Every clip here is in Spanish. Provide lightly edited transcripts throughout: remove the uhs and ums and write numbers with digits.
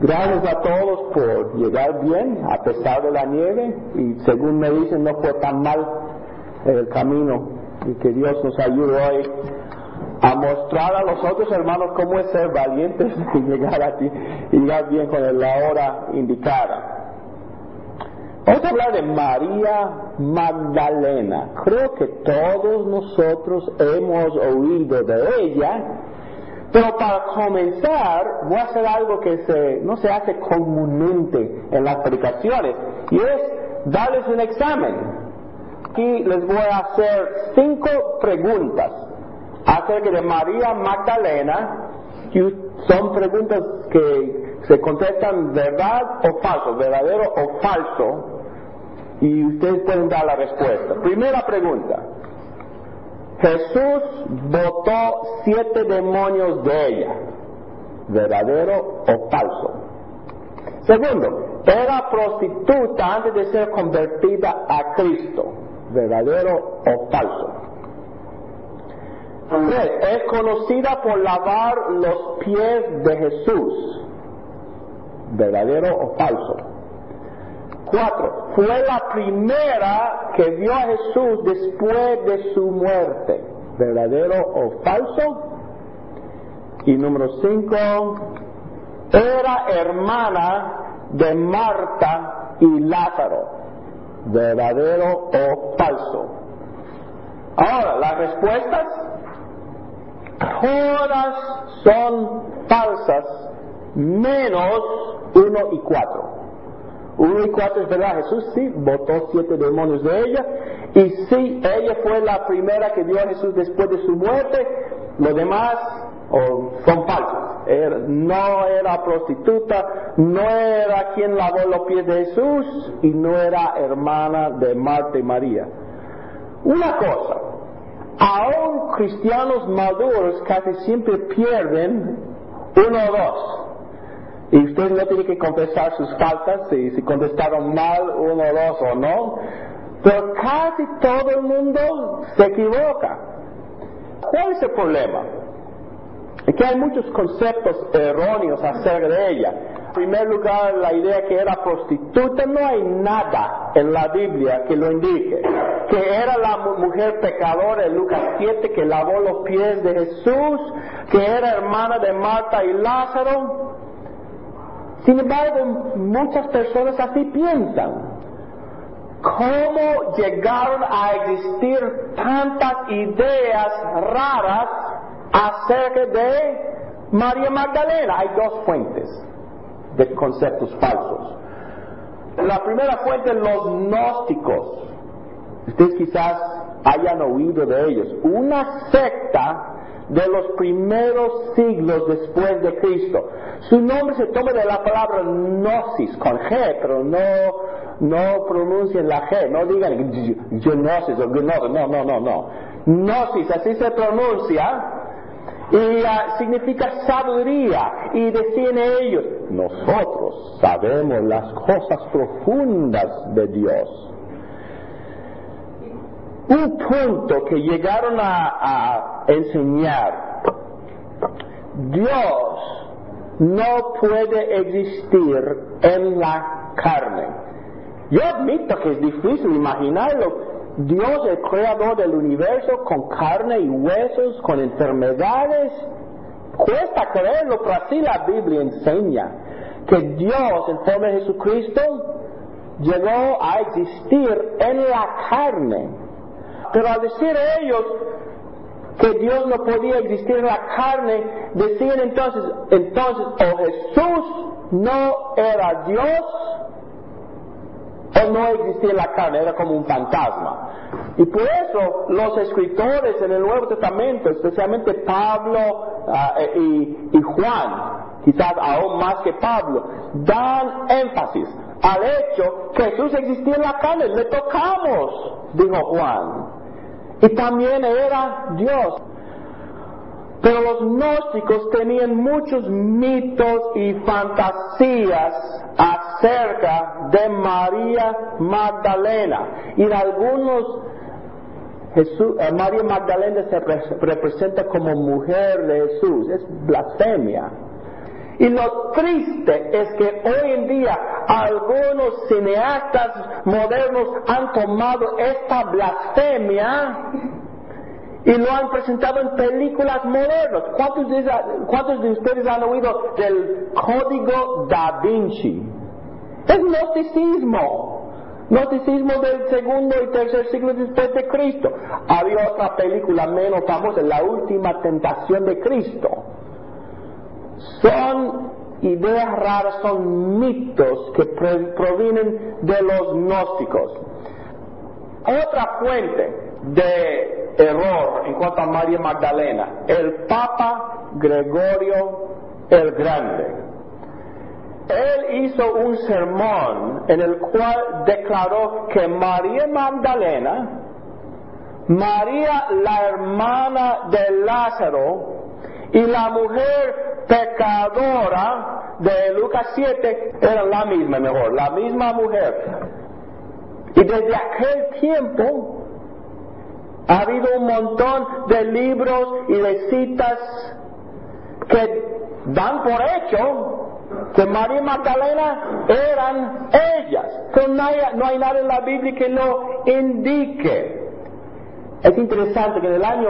Gracias a todos por llegar bien a pesar de la nieve, y según me dicen no fue tan mal el camino, y que Dios nos ayude hoy a mostrar a los otros hermanos cómo es ser valientes y llegar aquí y llegar bien con la hora indicada. Vamos a hablar de María Magdalena. Creo que todos nosotros hemos oído de ella, pero para comenzar voy a hacer algo que no se hace comúnmente en las predicaciones, y es darles un examen. Aquí les voy a hacer 5 preguntas acerca de María Magdalena, y son preguntas que se contestan verdad o falso, verdadero o falso, y ustedes pueden dar la respuesta. Primera pregunta: Jesús botó 7 demonios de ella, ¿verdadero o falso? Segundo, era prostituta antes de ser convertida a Cristo, ¿verdadero o falso? 3, es conocida por lavar los pies de Jesús, ¿verdadero o falso? 4, fue la primera que vio a Jesús después de su muerte, ¿verdadero o falso? Y número 5, era hermana de Marta y Lázaro, ¿verdadero o falso? Ahora, las respuestas todas son falsas, menos 1 y 4. 1 y 4 es verdad. Jesús sí botó 7 demonios de ella, y sí, ella fue la primera que vio a Jesús después de su muerte. Los demás son falsos. No era prostituta, no era quien lavó los pies de Jesús, y no era hermana de Marta y María. Una cosa: aún cristianos maduros casi siempre pierden 1 o 2. Y usted no tiene que confesar sus faltas, si contestaron mal 1 o 2 o no. Pero casi todo el mundo se equivoca. ¿Cuál es el problema? Es que hay muchos conceptos erróneos acerca de ella. En primer lugar, la idea que era prostituta. No hay nada en la Biblia que lo indique. Que era la mujer pecadora en Lucas 7 que lavó los pies de Jesús, que era hermana de Marta y Lázaro. Sin embargo, muchas personas así piensan. ¿Cómo llegaron a existir tantas ideas raras acerca de María Magdalena? Hay 2 fuentes de conceptos falsos. La primera fuente, los gnósticos. Ustedes quizás hayan oído de ellos. Una secta de los primeros siglos después de Cristo. Su nombre se toma de la palabra gnosis, con G, pero no pronuncien la G, no digan gnosis o gnosis, no. Gnosis, así se pronuncia, y significa sabiduría, y decían ellos: nosotros sabemos las cosas profundas de Dios. Un punto que llegaron a enseñar: Dios no puede existir en la carne. Yo admito que es difícil imaginarlo. Dios, el creador del universo, con carne y huesos, con enfermedades. Cuesta creerlo, pero así la Biblia enseña que Dios, en forma de Jesucristo, llegó a existir en la carne. Pero al decir ellos que Dios no podía existir en la carne, decían entonces o Jesús no era Dios, o no existía en la carne, era como un fantasma. Y por eso los escritores en el Nuevo Testamento, especialmente Pablo y Juan, quizás aún más que Pablo, dan énfasis al hecho que Jesús existía en la carne. Le tocamos, dijo Juan, y también era Dios. Pero los gnósticos tenían muchos mitos y fantasías acerca de María Magdalena, y en algunos María Magdalena se representa como mujer de Jesús. Es blasfemia. Y lo triste es que hoy en día algunos cineastas modernos han tomado esta blasfemia y lo han presentado en películas modernas. ¿Cuántos de ustedes han oído del Código Da Vinci? Es gnosticismo del segundo y tercer siglo después de Cristo. Había otra película menos famosa, La Última Tentación de Cristo. Son ideas raras, son mitos que provienen de los gnósticos. Otra fuente de error en cuanto a María Magdalena, el Papa Gregorio el Grande. Él hizo un sermón en el cual declaró que María Magdalena, María la hermana de Lázaro y la mujer pecadora de Lucas 7 eran la misma mujer. Y desde aquel tiempo ha habido un montón de libros y de citas que dan por hecho que María Magdalena eran ellas. Pero no hay nada en la Biblia que lo indique. Es interesante que en el año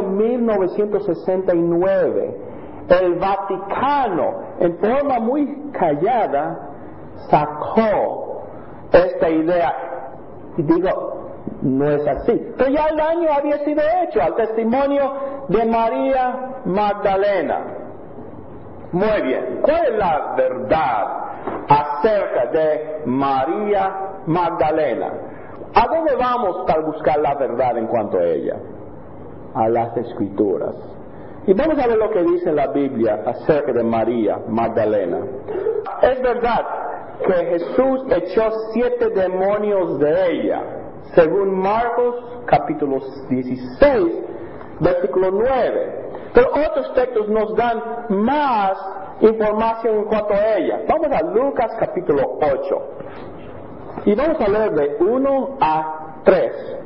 1969 el Vaticano, en forma muy callada, sacó esta idea. Y digo, no es así. Pero ya el daño había sido hecho al testimonio de María Magdalena. Muy bien, ¿cuál es la verdad acerca de María Magdalena? ¿A dónde vamos para buscar la verdad en cuanto a ella? A las Escrituras. Y vamos a ver lo que dice la Biblia acerca de María Magdalena. Es verdad que Jesús echó 7 demonios de ella, según Marcos capítulo 16, versículo 9. Pero otros textos nos dan más información en cuanto a ella. Vamos a Lucas capítulo 8. Y vamos a leer de 1 a 3.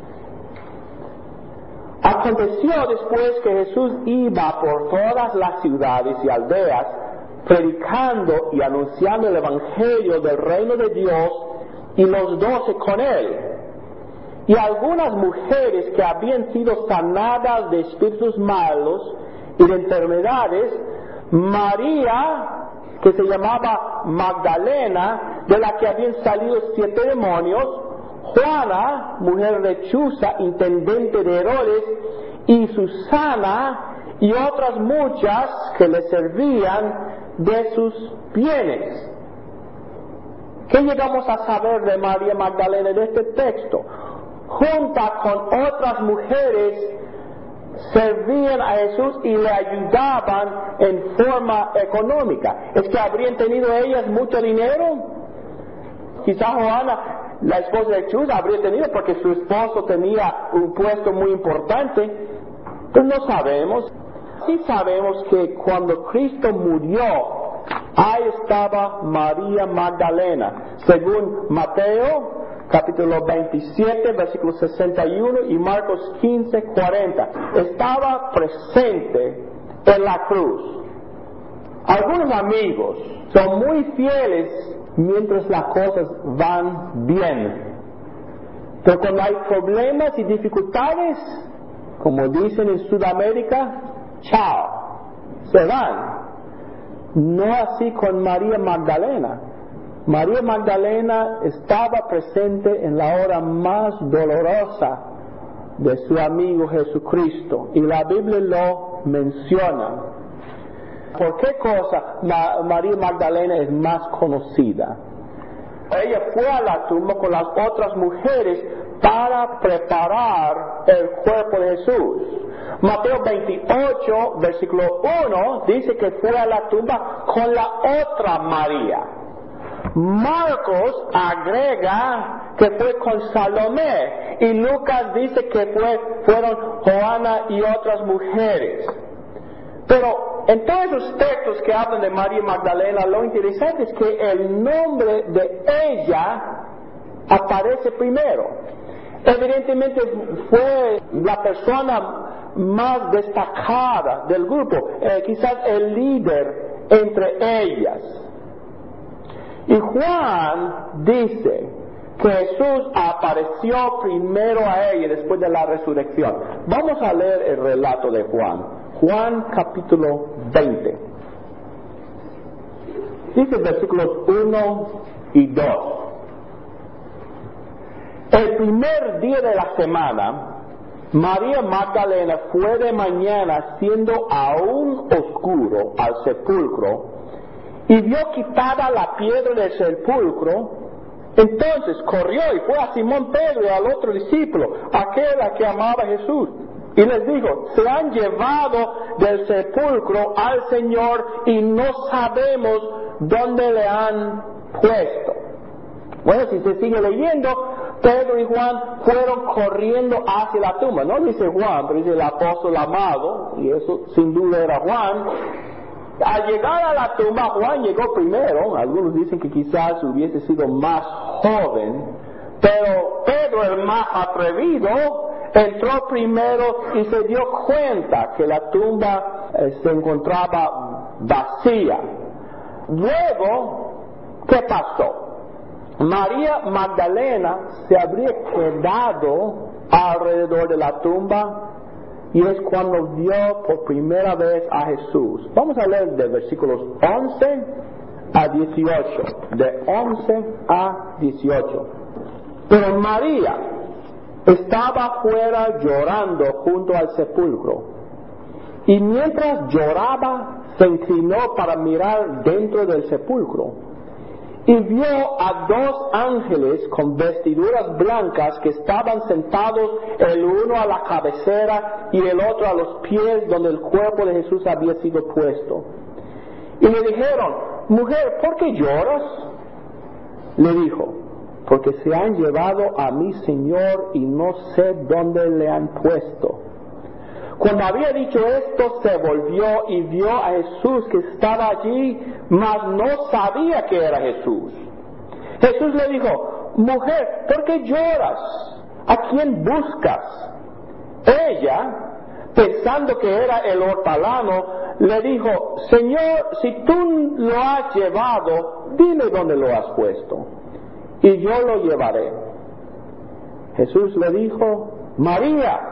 Aconteció después que Jesús iba por todas las ciudades y aldeas, predicando y anunciando el Evangelio del reino de Dios, y los 12 con él. Y algunas mujeres que habían sido sanadas de espíritus malos y de enfermedades, María, que se llamaba Magdalena, de la que habían salido 7 demonios, Juana, mujer de Chuza, intendente de Herodes, y Susana, y otras muchas que le servían de sus bienes. ¿Qué llegamos a saber de María Magdalena de este texto? Junta con otras mujeres servían a Jesús y le ayudaban en forma económica. ¿Es que habrían tenido ellas mucho dinero? Quizá Juana, la esposa de Jesús, habría tenido porque su esposo tenía un puesto muy importante, pero no sabemos. Sí sabemos que cuando Cristo murió, ahí estaba María Magdalena, según Mateo capítulo 27, versículo 61 y Marcos 15, 40. Estaba presente en la cruz. Algunos amigos son muy fieles mientras las cosas van bien. Pero cuando hay problemas y dificultades, como dicen en Sudamérica, chao, se van. No así con María Magdalena. María Magdalena estaba presente en la hora más dolorosa de su amigo Jesucristo, y la Biblia lo menciona. ¿Por qué cosa María Magdalena es más conocida? Ella fue a la tumba con las otras mujeres para preparar el cuerpo de Jesús. Mateo 28, versículo 1, dice que fue a la tumba con la otra María. Marcos agrega que fue con Salomé, y Lucas dice que fueron Juana y otras mujeres. Pero en todos los textos que hablan de María Magdalena, lo interesante es que el nombre de ella aparece primero. Evidentemente fue la persona más destacada del grupo, quizás el líder entre ellas. Y Juan dice que Jesús apareció primero a ella después de la resurrección. Vamos a leer el relato de Juan. Juan capítulo 20. Dice versículos 1 y 2. El primer día de la semana, María Magdalena fue de mañana, siendo aún oscuro, al sepulcro, y vio quitada la piedra del sepulcro. Entonces corrió y fue a Simón Pedro y al otro discípulo, aquel a que amaba a Jesús, y les dijo: se han llevado del sepulcro al Señor y no sabemos dónde le han puesto. Bueno, si se sigue leyendo, Pedro y Juan fueron corriendo hacia la tumba. No dice Juan, pero dice el apóstol amado, y eso sin duda era Juan. Al llegar a la tumba, Juan llegó primero. Algunos dicen que quizás hubiese sido más joven, pero Pedro, el más atrevido, entró primero y se dio cuenta que la tumba se encontraba vacía. Luego, ¿qué pasó? María Magdalena se habría quedado alrededor de la tumba, y es cuando vio por primera vez a Jesús. Vamos a leer de versículos 11 a 18. De 11 a 18. Pero María estaba fuera llorando junto al sepulcro. Y mientras lloraba, se inclinó para mirar dentro del sepulcro. Y vio a dos ángeles con vestiduras blancas que estaban sentados, el uno a la cabecera y el otro a los pies donde el cuerpo de Jesús había sido puesto. Y le dijeron: mujer, ¿por qué lloras? Le dijo: porque se han llevado a mi Señor y no sé dónde le han puesto. Cuando había dicho esto, se volvió y vio a Jesús que estaba allí, mas no sabía que era Jesús. Jesús le dijo: mujer, ¿por qué lloras? ¿A quién buscas? Ella, pensando que era el hortelano, le dijo: Señor, si tú lo has llevado, dime dónde lo has puesto, y yo lo llevaré. Jesús le dijo: María.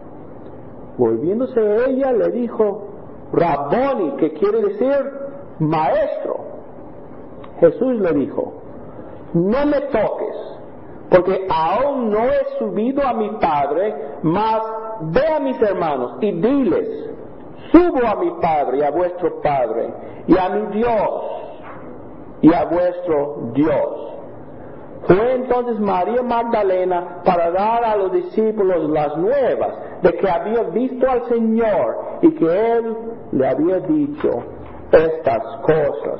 Volviéndose ella, le dijo: Rabboni, que quiere decir maestro. Jesús le dijo: no me toques, porque aún no he subido a mi Padre, mas ve a mis hermanos y diles: subo a mi Padre y a vuestro Padre, y a mi Dios y a vuestro Dios. Fue entonces María Magdalena para dar a los discípulos las nuevas de que había visto al Señor y que Él le había dicho estas cosas.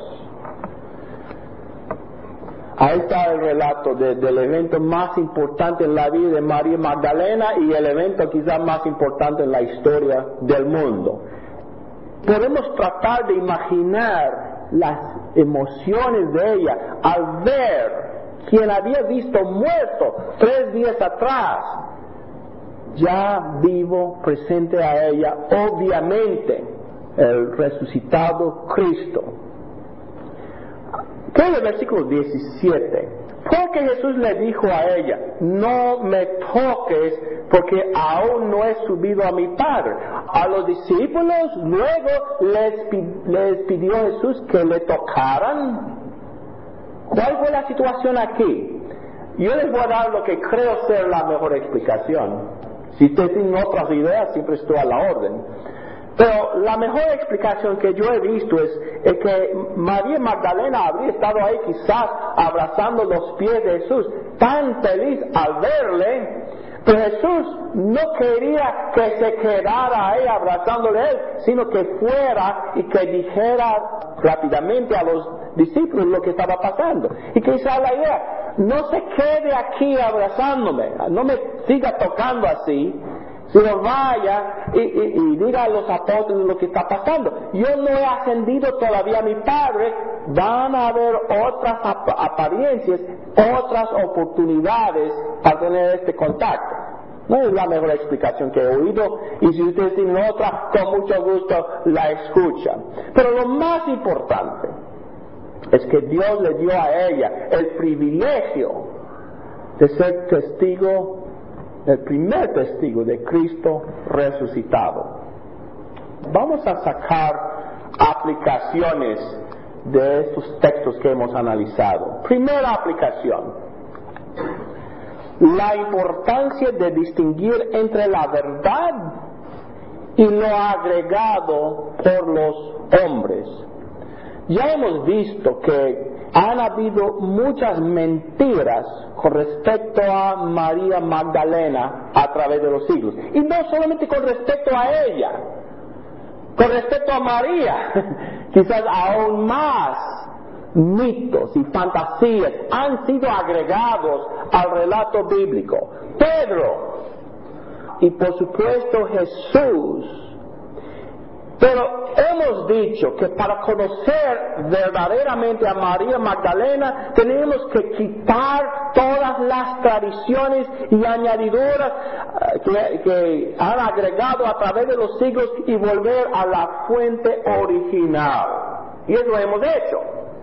Ahí está el relato del evento más importante en la vida de María Magdalena y el evento quizás más importante en la historia del mundo. Podemos tratar de imaginar las emociones de ella al ver quien había visto muerto 3 días atrás, ya vivo, presente a ella, obviamente, el resucitado Cristo. ¿Qué es el versículo 17? Porque Jesús le dijo a ella: no me toques, porque aún no he subido a mi Padre. A los discípulos luego les pidió Jesús que le tocaran. ¿Cuál fue la situación aquí? Yo les voy a dar lo que creo ser la mejor explicación. Si ustedes tienen otras ideas, siempre estoy a la orden. Pero la mejor explicación que yo he visto es que María Magdalena habría estado ahí quizás abrazando los pies de Jesús, tan feliz al verle, pero Jesús no quería que se quedara ahí abrazándole a él, sino que fuera y que dijera rápidamente a los discípulos lo que estaba pasando. Y quizás la idea: no se quede aquí abrazándome, no me siga tocando así, sino vaya y diga a los apóstoles lo que está pasando. Yo no he ascendido todavía a mi Padre, van a haber otras apariencias, otras oportunidades para tener este contacto. No es la mejor explicación que he oído, y si ustedes tienen otra, con mucho gusto la escuchan. Pero lo más importante es que Dios le dio a ella el privilegio de ser testigo, el primer testigo de Cristo resucitado. Vamos a sacar aplicaciones de estos textos que hemos analizado. Primera aplicación: la importancia de distinguir entre la verdad y lo agregado por los hombres. Ya hemos visto que han habido muchas mentiras con respecto a María Magdalena a través de los siglos. Y no solamente con respecto a ella, con respecto a María, quizás aún más mitos y fantasías han sido agregados al relato bíblico. Pedro y por supuesto Jesús. Pero hemos dicho que para conocer verdaderamente a María Magdalena tenemos que quitar todas las tradiciones y añadiduras que han agregado a través de los siglos y volver a la fuente original. Y eso lo hemos hecho.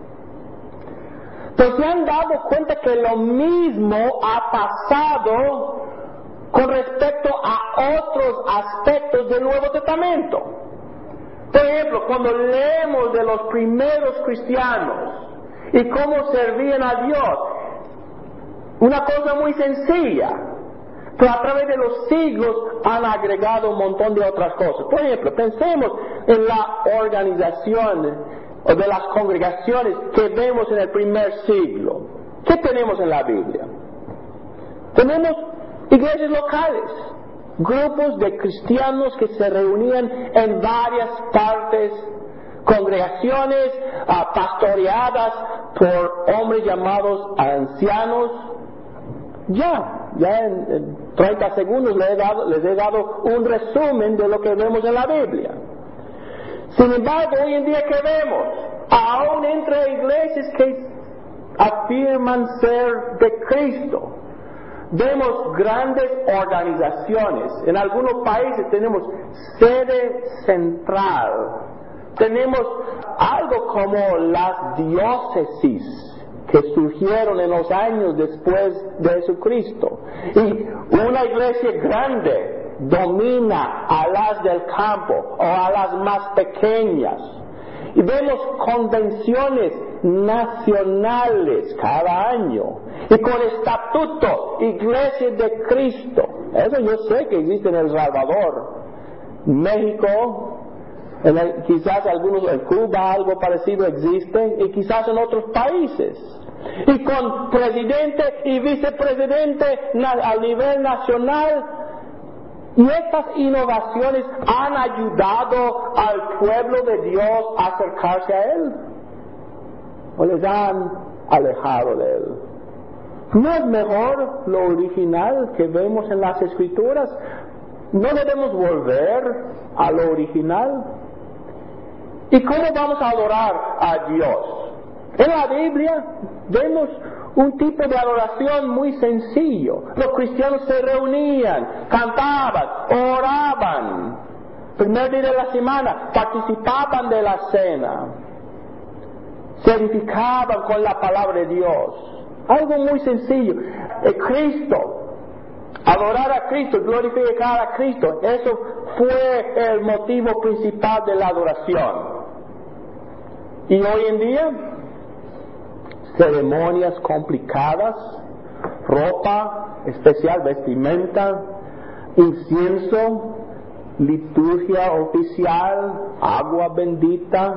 Pero se han dado cuenta que lo mismo ha pasado con respecto a otros aspectos del Nuevo Testamento. Por ejemplo, cuando leemos de los primeros cristianos y cómo servían a Dios, una cosa muy sencilla, pero a través de los siglos han agregado un montón de otras cosas. Por ejemplo, pensemos en la organización o de las congregaciones que vemos en el primer siglo. ¿Qué tenemos en la Biblia? Tenemos iglesias locales, grupos de cristianos que se reunían en varias partes, congregaciones pastoreadas por hombres llamados ancianos. Ya en 30 segundos les he dado un resumen de lo que vemos en la Biblia. Sin embargo, hoy en día, ¿qué vemos? Aún entre iglesias que afirman ser de Cristo, vemos grandes organizaciones. En algunos países tenemos sede central. Tenemos algo como las diócesis que surgieron en los años después de Jesucristo. Y una iglesia grande domina a las del campo o a las más pequeñas. Y vemos convenciones nacionales cada año y con estatuto, iglesias de Cristo. Eso yo sé que existe en El Salvador, México, quizás algunos en Cuba algo parecido existe, y quizás en otros países. Y con presidente y vicepresidente a nivel nacional. Y estas innovaciones han ayudado al pueblo de Dios a acercarse a Él, o les han alejado de Él. ¿No es mejor lo original que vemos en las Escrituras? ¿No debemos volver a lo original? ¿Y cómo vamos a adorar a Dios? En la Biblia vemos un tipo de adoración muy sencillo. Los cristianos se reunían, cantaban, oraban. Primer día de la semana participaban de la cena. Se edificaban con la palabra de Dios. Algo muy sencillo. Cristo, adorar a Cristo, glorificar a Cristo, eso fue el motivo principal de la adoración. Y hoy en día, ceremonias complicadas, ropa especial, vestimenta, incienso, liturgia oficial, agua bendita.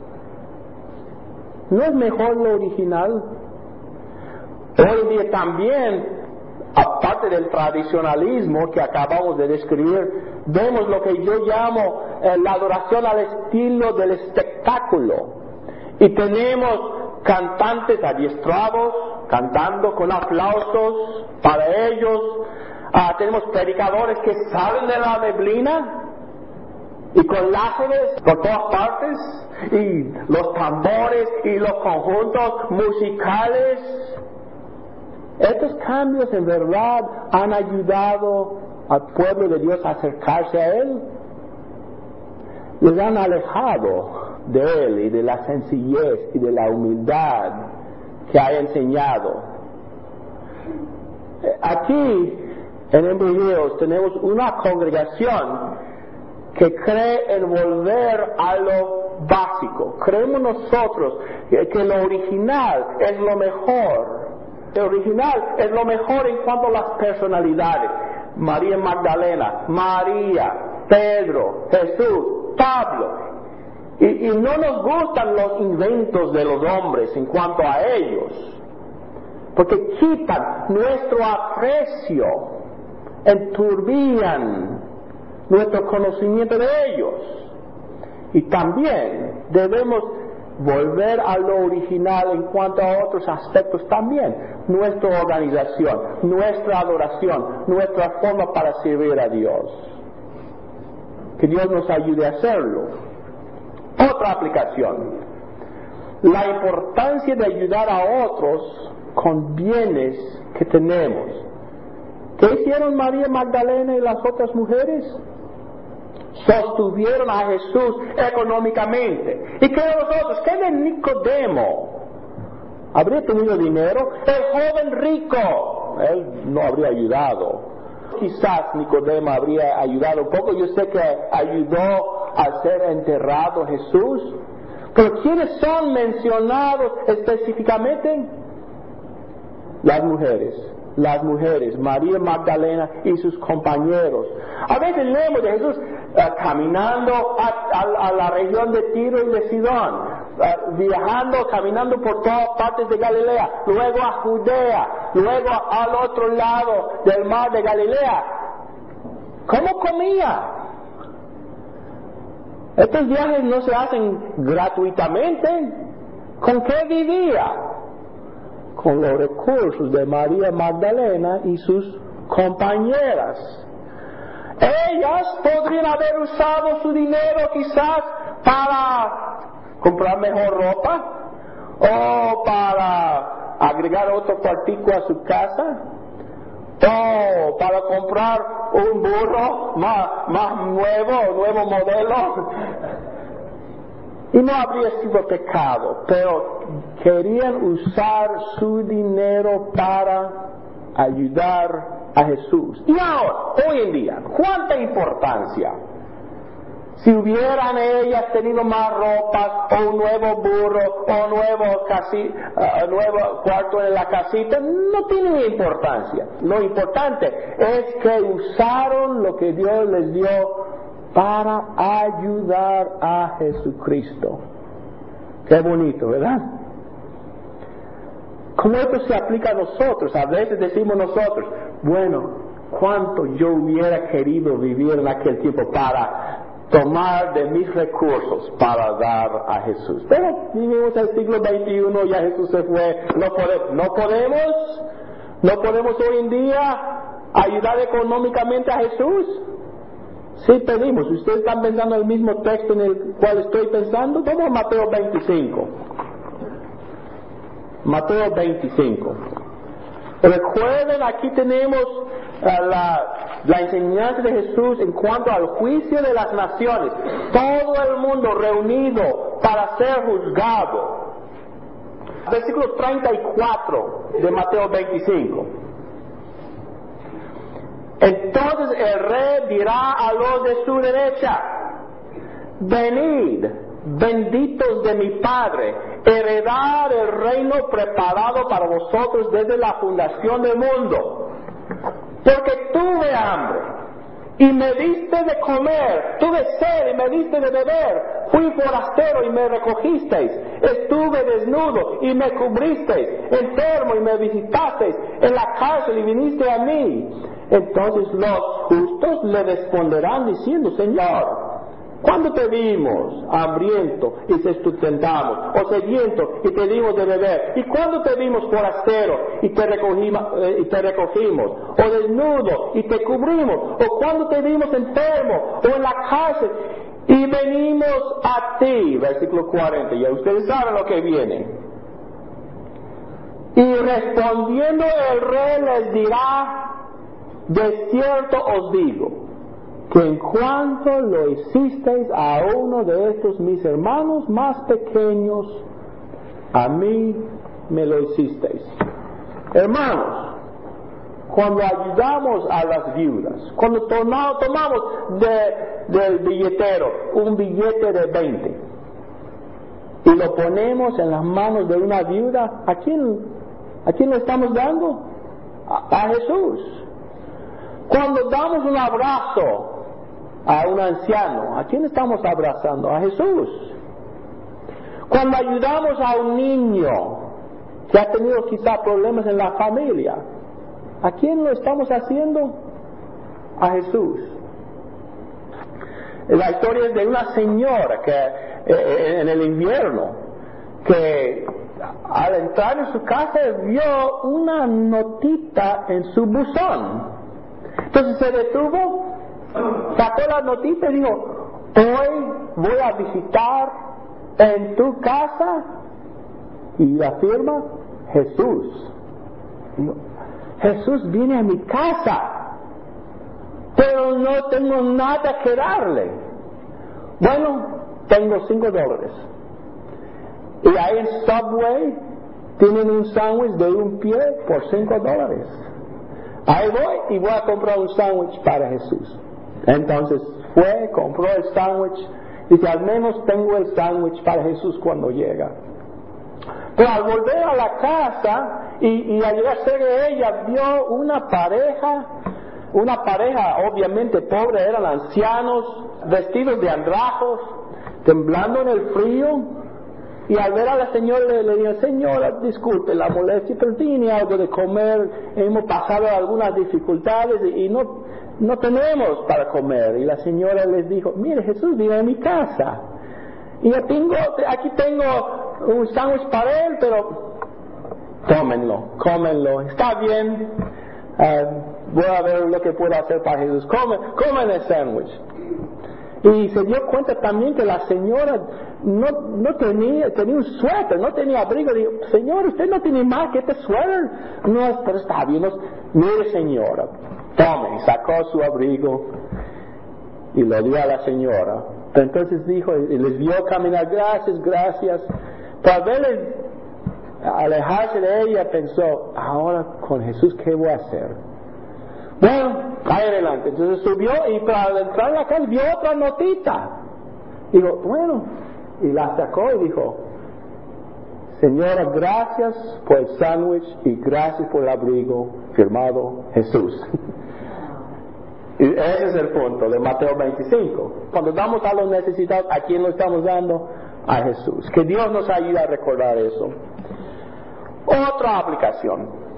¿No es mejor lo original? Hoy en día también, aparte del tradicionalismo que acabamos de describir, vemos lo que yo llamo la adoración al estilo del espectáculo. Y tenemos cantantes adiestrados, cantando con aplausos para ellos. Tenemos predicadores que salen de la neblina y con láseres por todas partes, y los tambores y los conjuntos musicales. Estos cambios en verdad han ayudado al pueblo de Dios a acercarse a Él, les han alejado de Él y de la sencillez y de la humildad que ha enseñado. Aquí en Hebreos tenemos una congregación que cree en volver a lo básico. Creemos nosotros que lo original es lo mejor. Lo original es lo mejor en cuanto a las personalidades. María Magdalena, María, Pedro, Jesús, Pablo. Y no nos gustan los inventos de los hombres en cuanto a ellos, porque quitan nuestro aprecio, enturbian nuestro conocimiento de ellos. Y también debemos volver a lo original en cuanto a otros aspectos también. Nuestra organización, nuestra adoración, nuestra forma para servir a Dios. Que Dios nos ayude a hacerlo. Otra aplicación. La importancia de ayudar a otros con bienes que tenemos. ¿Qué hicieron María Magdalena y las otras mujeres? Sostuvieron a Jesús económicamente. ¿Y qué de nosotros? ¿Qué de Nicodemo? ¿Habría tenido dinero? El joven rico, él no habría ayudado. Quizás Nicodemo habría ayudado un poco. Yo sé que ayudó a ser enterrado Jesús. Pero ¿quiénes son mencionados específicamente? Las mujeres, María Magdalena y sus compañeros. A veces leemos de Jesús caminando a la región de Tiro y de Sidón, viajando, caminando por todas partes de Galilea, luego a Judea, luego al otro lado del mar de Galilea. ¿Cómo comía? Estos viajes no se hacen gratuitamente. ¿Con qué vivía? Con los recursos de María Magdalena y sus compañeras. Ellas podrían haber usado su dinero quizás para comprar mejor ropa o para agregar otro cuartico a su casa o para comprar un burro más nuevo modelo. Y no habría sido pecado, pero querían usar su dinero para ayudar a Jesús. Y ahora, hoy en día, ¿cuánta importancia? Si hubieran ellas tenido más ropas, o un nuevo burro, o nuevo cuarto en la casita, no tiene importancia. Lo importante es que usaron lo que Dios les dio para ayudar a Jesucristo. Qué bonito, ¿verdad? ¿Cómo esto se aplica a nosotros? A veces decimos nosotros, bueno, cuánto yo hubiera querido vivir en aquel tiempo para tomar de mis recursos para dar a Jesús. Pero vivimos en el siglo XXI, ya Jesús se fue. No podemos hoy en día ayudar económicamente a Jesús. Sí pedimos. ¿Ustedes están pensando en el mismo texto en el cual estoy pensando? Vamos a Mateo 25. Mateo 25. Recuerden, aquí tenemos la enseñanza de Jesús en cuanto al juicio de las naciones. Todo el mundo reunido para ser juzgado. Versículo 34 de Mateo 25. Entonces el rey dirá a los de su derecha: venid, benditos de mi Padre, heredad el reino preparado para vosotros desde la fundación del mundo. Porque tuve hambre y me diste de comer, tuve sed y me diste de beber, fui forastero y me recogisteis, estuve desnudo y me cubristeis, enfermo y me visitasteis, en la cárcel y viniste a mí. Entonces los justos le responderán diciendo: Señor, ¿cuándo te vimos hambriento y te sustentamos, o sediento y te dimos de beber? ¿Y cuándo te vimos forastero y te recogimos, o desnudo y te cubrimos? ¿O cuándo te vimos enfermo o en la cárcel y venimos a ti? Versículo 40, ya ustedes saben lo que viene. Y respondiendo el rey les dirá: de cierto os digo, que en cuanto lo hicisteis a uno de estos mis hermanos más pequeños, a mí me lo hicisteis. Hermanos, cuando ayudamos a las viudas, cuando tomamos del billetero un billete de 20 y lo ponemos en las manos de una viuda, ¿a quién lo estamos dando? A Jesús. Cuando damos un abrazo a un anciano, ¿a quién estamos abrazando? A Jesús. Cuando ayudamos a un niño que ha tenido quizá problemas en la familia, ¿a quién lo estamos haciendo? A Jesús. La historia es de una señora que en el invierno, que al entrar en su casa vio una notita en su buzón. Entonces se detuvo, sacó la notita y dijo, hoy voy a visitar en tu casa, y afirma Jesús. Digo, Jesús viene a mi casa, pero no tengo nada que darle. Bueno, tengo $5. Y ahí en Subway tienen un sándwich de un pie por $5. Ahí voy y voy a comprar un sándwich para Jesús. Entonces fue, compró el sándwich, y dice, al menos tengo el sándwich para Jesús cuando llega. Pero al volver a la casa y al llegar cerca de ella, vio una pareja obviamente pobre, eran ancianos, vestidos de andrajos, temblando en el frío. Y al ver a la señora le dijo, señora, disculpe la molestia, pero tiene algo de comer, hemos pasado algunas dificultades y no tenemos para comer. Y la señora les dijo, mire, Jesús vive en mi casa, y aquí tengo un sándwich para él, pero cómenlo, está bien, voy a ver lo que puedo hacer para Jesús, comen el sándwich. Y se dio cuenta también que la señora no tenía un suéter, no tenía abrigo. Dijo, señor, usted no tiene más que este suéter. No, pero está bien. Mire, señora, tome. Y sacó su abrigo y lo dio a la señora. Pero entonces dijo, y les vio caminar, gracias. Pero al verles alejarse de ella, pensó, ahora con Jesús, ¿qué voy a hacer? Bueno, ahí adelante. Entonces subió y para entrar en la casa vio otra notita. Dijo, bueno, y la sacó y dijo, señora, gracias por el sándwich y gracias por el abrigo, firmado Jesús. Y ese es el punto de Mateo 25. Cuando damos a los necesitados, ¿a quién lo estamos dando? A Jesús. Que Dios nos ayude a recordar eso. Otra aplicación.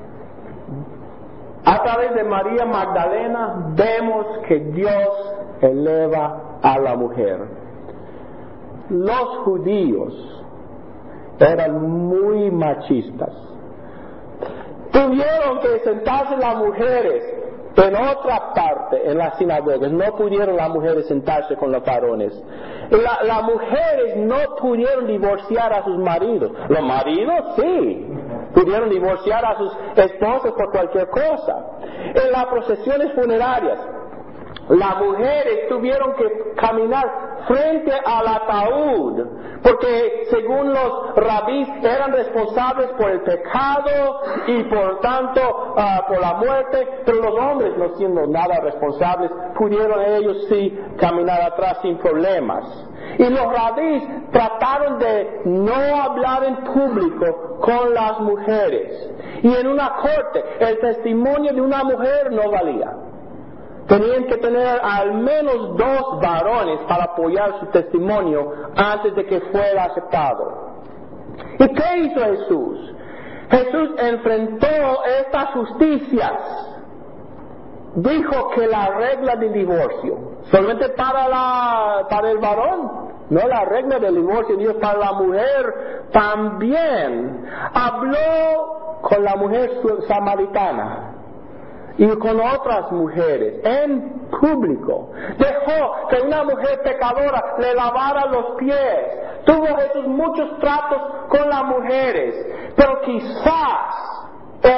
A través de María Magdalena vemos que Dios eleva a la mujer. Los judíos eran muy machistas. Tuvieron que sentarse las mujeres en otra parte, en las sinagogas. No pudieron las mujeres sentarse con los varones. Las mujeres no pudieron divorciar a sus maridos. Los maridos sí. Pudieron divorciar a sus esposos por cualquier cosa. En las procesiones funerarias, las mujeres tuvieron que caminar frente al ataúd, porque según los rabís eran responsables por el pecado y por tanto por la muerte, pero los hombres, no siendo nada responsables, pudieron ellos sí caminar atrás sin problemas. Y los rabís trataron de no hablar en público con las mujeres. Y en una corte, el testimonio de una mujer no valía. Tenían que tener al menos 2 varones para apoyar su testimonio antes de que fuera aceptado. ¿Y qué hizo Jesús? Jesús enfrentó estas justicias. Dijo que la regla del divorcio, solamente para el varón, no, la regla del divorcio Dios para la mujer también. Habló con la mujer samaritana y con otras mujeres en público. Dejó que una mujer pecadora le lavara los pies. Tuvo Jesús muchos tratos con las mujeres, pero quizás el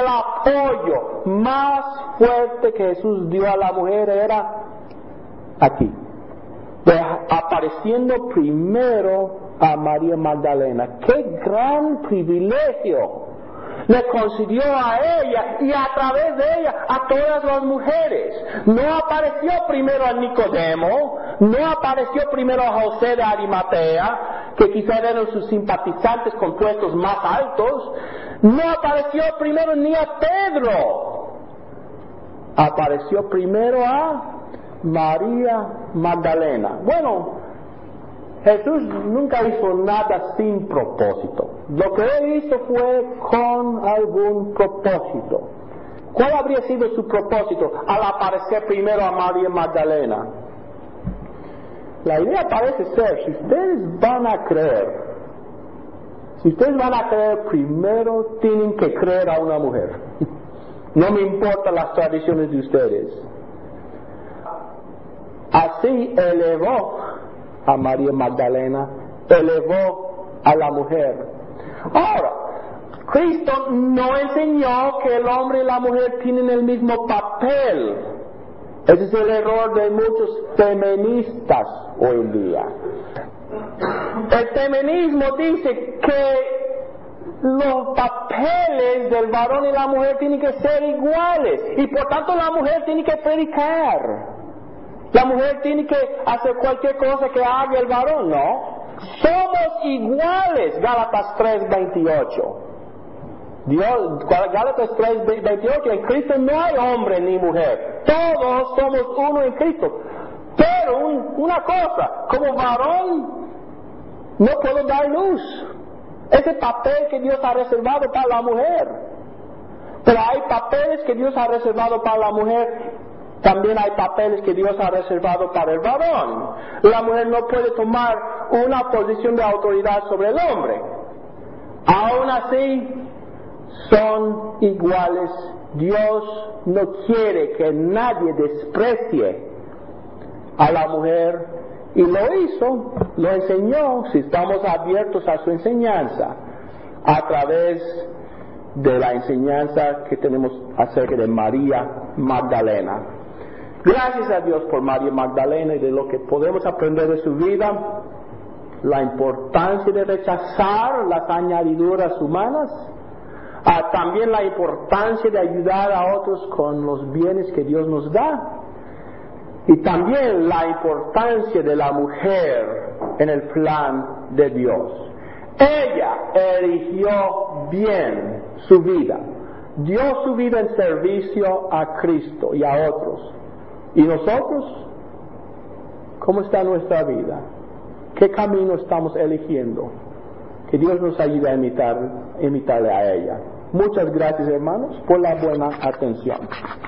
apoyo más fuerte que Jesús dio a la mujer era aquí, apareciendo primero a María Magdalena. ¡Qué gran privilegio le concedió a ella y a través de ella a todas las mujeres! No apareció primero a Nicodemo, no apareció primero a José de Arimatea, que quizás eran sus simpatizantes con puestos más altos, no apareció primero ni a Pedro, apareció primero a María Magdalena. Bueno, Jesús nunca hizo nada sin propósito. Lo que Él hizo fue con algún propósito. ¿Cuál habría sido su propósito al aparecer primero a María Magdalena? La idea parece ser, si ustedes van a creer, primero tienen que creer a una mujer. No me importan las tradiciones de ustedes. Así elevó a María Magdalena, elevó a la mujer. Ahora, Cristo no enseñó que el hombre y la mujer tienen el mismo papel. Ese es el error de muchos feministas hoy en día. El feminismo dice que los papeles del varón y la mujer tienen que ser iguales y por tanto la mujer tiene que predicar. La mujer tiene que hacer cualquier cosa que haga el varón, ¿no? Somos iguales, Gálatas 3:28. Gálatas 3:28, en Cristo no hay hombre ni mujer. Todos somos uno en Cristo. Pero una cosa, como varón no puedo dar luz. Ese papel que Dios ha reservado para la mujer. Pero hay papeles que Dios ha reservado para la mujer. También hay papeles que Dios ha reservado para el varón. La mujer no puede tomar una posición de autoridad sobre el hombre. Aún así, son iguales. Dios no quiere que nadie desprecie a la mujer. Y lo hizo, lo enseñó, si estamos abiertos a su enseñanza, a través de la enseñanza que tenemos acerca de María Magdalena. Gracias a Dios por María Magdalena y de lo que podemos aprender de su vida, la importancia de rechazar las añadiduras humanas, también la importancia de ayudar a otros con los bienes que Dios nos da, y también la importancia de la mujer en el plan de Dios. Ella eligió bien su vida, dio su vida en servicio a Cristo y a otros. ¿Y nosotros? ¿Cómo está nuestra vida? ¿Qué camino estamos eligiendo? Que Dios nos ayude a imitarle a ella. Muchas gracias, hermanos, por la buena atención.